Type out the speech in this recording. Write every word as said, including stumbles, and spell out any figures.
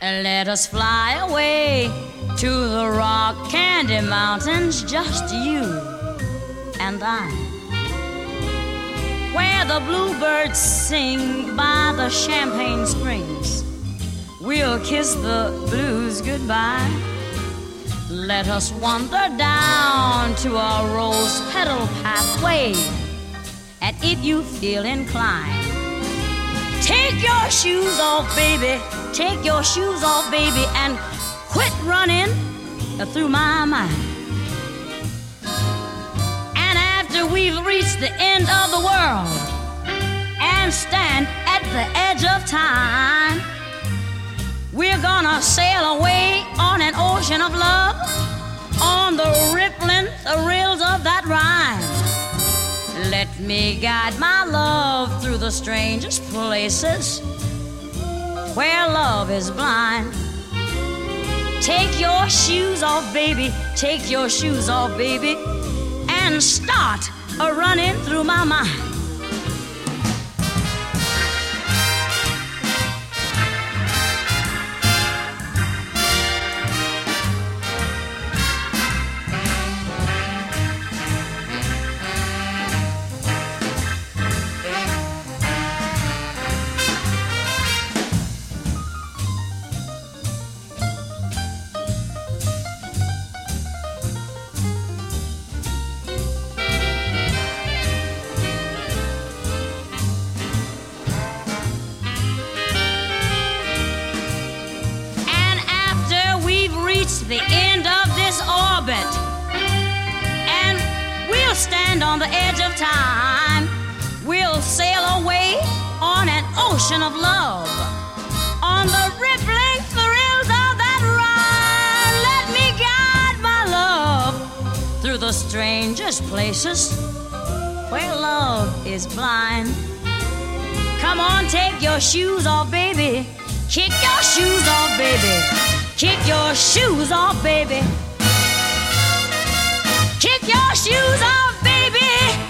Let us fly away to the rock candy mountains, just you and I, where the bluebirds sing by the champagne springs. We'll kiss the blues goodbye. Let us wander down to a rose petal pathway, and if you feel inclined, take your shoes off, baby. Take your shoes off, baby, and quit running through my mind. And after we've reached the end of the world and stand at the edge of time, we're gonna sail away on an ocean of love, on the rippling rills of that rhyme. Let me guide my love through the strangest places where love is blind. Take your shoes off, baby, take your shoes off, baby, and start a running through my mind. The end of this orbit, and we'll stand on the edge of time. We'll sail away on an ocean of love, on the rippling thrills of that ride. Let me guide my love through the strangest places where love is blind. Come on, take your shoes off, baby. Kick your shoes off, baby. Kick your shoes off, baby. Kick your shoes off, baby.